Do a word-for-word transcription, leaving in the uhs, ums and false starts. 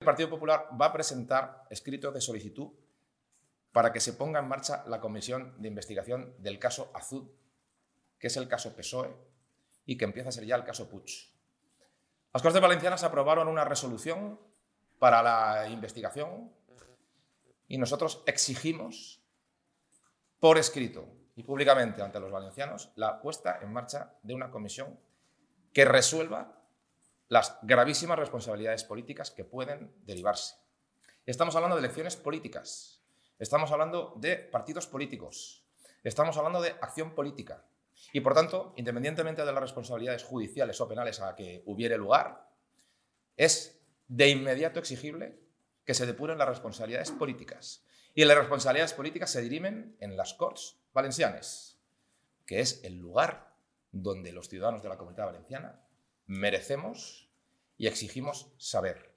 Partido Popular va a presentar escrito de solicitud para que se ponga en marcha la comisión de investigación del caso Azud, que es el caso P S O E y que empieza a ser ya el caso Puig. Las Cortes Valencianas aprobaron una resolución para la investigación y nosotros exigimos por escrito y públicamente ante los valencianos la puesta en marcha de una comisión que resuelva las gravísimas responsabilidades políticas que pueden derivarse. Estamos hablando de elecciones políticas, estamos hablando de partidos políticos, estamos hablando de acción política y, por tanto, independientemente de las responsabilidades judiciales o penales a que hubiere lugar, es de inmediato exigible que se depuren las responsabilidades políticas. Y las responsabilidades políticas se dirimen en las Corts Valencianes, que es el lugar donde los ciudadanos de la Comunitat Valenciana merecemos y exigimos saber.